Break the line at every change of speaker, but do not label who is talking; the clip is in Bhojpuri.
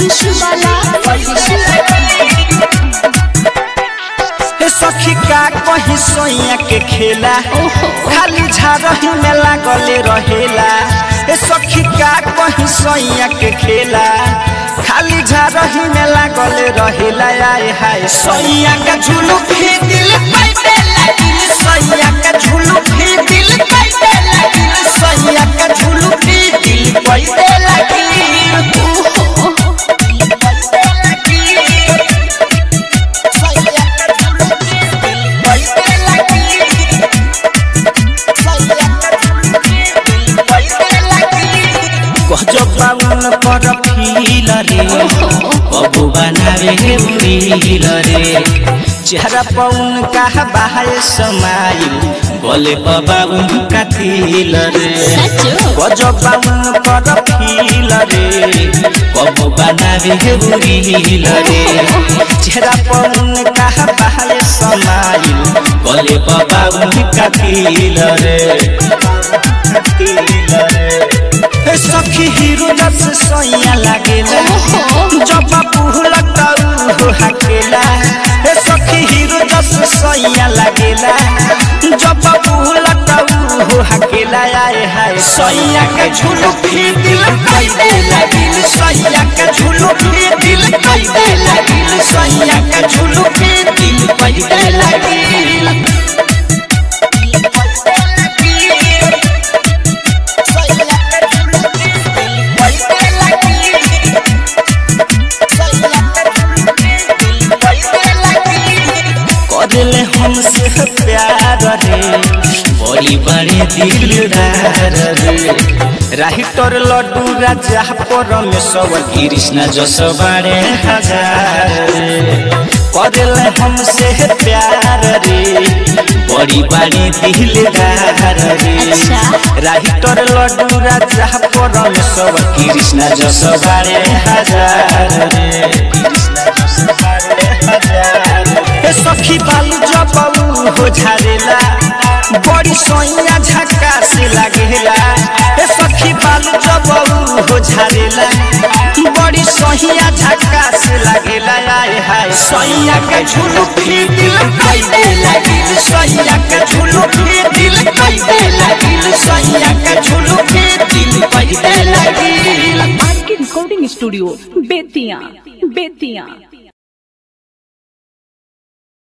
सखी का कहीं सोइया के खेला खाली झारही में लागले रहेला। सखी का कहीं सोइया के खेला खाली झारही में लागले रहेला। आए हाय सोइया का झुलू भी दिल पाइबे लागिल, सोइया का झुलू भी दिल पाइबे लागिल, सोइया का झुलू भी दिल पाइबे लागिल। बाउन पर फील रे बबू बनावे उड़ील रे, चेहरा पौन का बाहर समाइल बोले बाउन का तिल रे। गजब बाउन पर फील रे बबू बनावे उड़ील रे, चेहरा पौन का बाहर समाइल बोले बाउन का तिल रे। सखी हीरो जस सोइया लागेला जब पुहलता हो हकेला। सखी हीरो जस सोइया लागेला जब पुहलता हो हकेला। आए हाय सोइया का झुलू भी दिल पाइबे लागिल, सोइया का झुलू भी दिल पाइबे लागिल, सोइया का झुलू भी दिल पाइबे लागिल। दिल हमसे प्यार रे बड़ी बड़े दिलदार रे, राइटर लड्डू राजा परमेश्वर कृष्ण जस बड़े हजार रे। दिल हमसे प्यार रे बड़ी बड़े दिलदार रे, राइटर लड्डू राजा परमेश्वर कृष्ण जस बड़े हजार रे। सखी बालू जब हो झारेला बड़ी सोइया झक्का से लागेला। सखी बालू जब हो झारेला बड़ी सोइया झक्का से लागेला। आए हाय सोइया का झुलू भी दिल पाइबे लागिल, सोइया का झुलू भी दिल पाइबे लागिल, सोइया का झुलू भी दिल पाइबे लागिल।
Recording studio Bettiah.